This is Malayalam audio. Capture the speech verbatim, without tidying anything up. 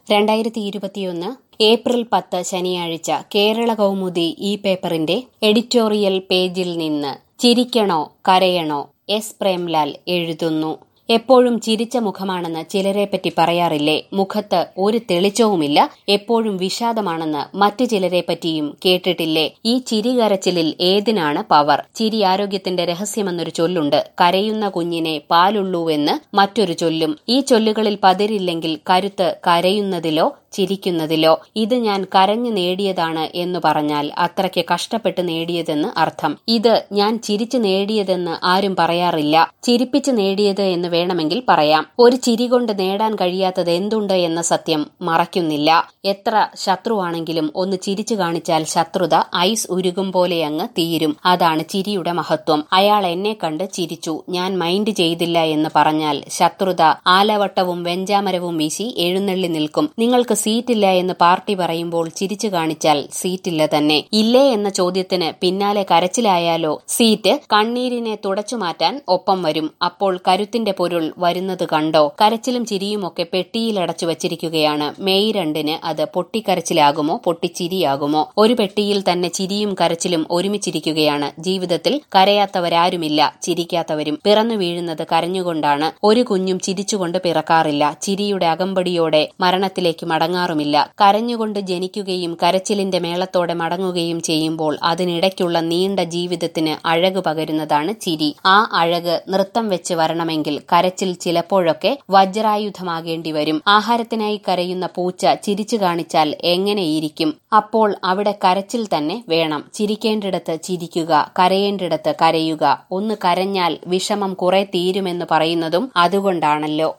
രണ്ടായിരത്തി ഇരുപത്തിയൊന്ന് ഏപ്രിൽ പത്ത് ശനിയാഴ്ച കേരള കൗമുദി ഈ പേപ്പറിന്റെ എഡിറ്റോറിയൽ പേജിൽ നിന്ന് ചിരിക്കണോ കരയണോ എസ് പ്രേംലാൽ എഴുതുന്നു. എപ്പോഴും ചിരിച്ച മുഖമാണെന്ന് ചിലരെപ്പറ്റി പറയാറില്ലേ? മുഖത്ത് ഒരു തെളിച്ചവുമില്ല, എപ്പോഴും വിഷാദമാണെന്ന് മറ്റു ചിലരെപ്പറ്റിയും കേട്ടിട്ടില്ലേ? ഈ ചിരികരച്ചിലിൽ ഏതിനാണ് പവർ? ചിരി ആരോഗ്യത്തിന്റെ രഹസ്യമെന്നൊരു ചൊല്ലുണ്ട്. കരയുന്ന കുഞ്ഞിനെ പാലുള്ളൂവെന്ന് മറ്റൊരു ചൊല്ലും. ഈ ചൊല്ലുകളിൽ പതിരില്ലെങ്കിൽ കരുത്ത് കരയുന്നതിലോ ചിരിക്കുന്നതിലോ. ഇത് ഞാൻ കരഞ്ഞു നേടിയതാണ് എന്ന് പറഞ്ഞാൽ അത്രയ്ക്ക് കഷ്ടപ്പെട്ട് നേടിയതെന്ന് അർത്ഥം. ഇത് ഞാൻ ചിരിച്ചു നേടിയതെന്ന് ആരും പറയാറില്ല. ചിരിപ്പിച്ച് നേടിയത് എന്ന് വേണമെങ്കിൽ പറയാം. ഒരു ചിരി കൊണ്ട് നേടാൻ കഴിയാത്തത് എന്തുണ്ട് എന്ന സത്യം മറയ്ക്കുന്നില്ല. എത്ര ശത്രുവാണെങ്കിലും ഒന്ന് ചിരിച്ചു കാണിച്ചാൽ ശത്രുത ഐസ് ഉരുകും പോലെ അങ്ങ് തീരും. അതാണ് ചിരിയുടെ മഹത്വം. അയാൾ എന്നെ കണ്ട് ചിരിച്ചു, ഞാൻ മൈൻഡ് ചെയ്തില്ല എന്ന് പറഞ്ഞാൽ ശത്രുത ആലവട്ടവും വെഞ്ചാമരവും വീശി എഴുന്നള്ളി നിൽക്കും. നിങ്ങൾക്ക് സീറ്റില്ല എന്ന് പാർട്ടി പറയുമ്പോൾ ചിരിച്ചു കാണിച്ചാൽ സീറ്റില്ല തന്നെ. ഇല്ലേ എന്ന ചോദ്യത്തിന് പിന്നാലെ കരച്ചിലായാലോ? സീറ്റ് കണ്ണീരിനെ തുടച്ചു മാറ്റാൻ ഒപ്പം വരും. അപ്പോൾ കരുത്തിന്റെ പൊരുൾ വരുന്നത് കണ്ടോ? കരച്ചിലും ചിരിയുമൊക്കെ പെട്ടിയിലടച്ചു വച്ചിരിക്കുകയാണ്. മെയ് രണ്ടിന് അത് പൊട്ടിക്കരച്ചിലാകുമോ പൊട്ടിച്ചിരിയാകുമോ? ഒരു പെട്ടിയിൽ തന്നെ ചിരിയും കരച്ചിലും ഒരുമിച്ചിരിക്കുകയാണ്. ജീവിതത്തിൽ കരയാത്തവരാരുമില്ല, ചിരിക്കാത്തവരും. പിറന്നു വീഴുന്നത് കരഞ്ഞുകൊണ്ടാണ്. ഒരു കുഞ്ഞും ചിരിച്ചുകൊണ്ട് പിറക്കാറില്ല. ചിരിയുടെ അകമ്പടിയോടെ മരണത്തിലേക്ക് മടങ്ങാറുമില്ല. കരഞ്ഞുകൊണ്ട് ജനിക്കുകയും കരച്ചിലിന്റെ മേളത്തോടെ മടങ്ങുകയും ചെയ്യുമ്പോൾ അതിനിടയ്ക്കുള്ള നീണ്ട ജീവിതത്തിന് അഴക് പകരുന്നതാണ് ചിരി. ആ അഴക് നൃത്തം വെച്ച് വരണമെങ്കിൽ കരച്ചിൽ ചിലപ്പോഴൊക്കെ വജ്രായുധമാകേണ്ടി വരും. ആഹാരത്തിനായി കരയുന്ന പൂച്ച ചിരിച്ചു കാണിച്ചാൽ എങ്ങനെയിരിക്കും? അപ്പോൾ അവിടെ കരച്ചിൽ തന്നെ വേണം. ചിരിക്കേണ്ടിടത്ത് ചിരിക്കുക, കരയേണ്ടിടത്ത് കരയുക. ഒന്ന് കരഞ്ഞാൽ വിഷമം കുറെ തീരുമെന്ന് പറയുന്നതും അതുകൊണ്ടാണല്ലോ.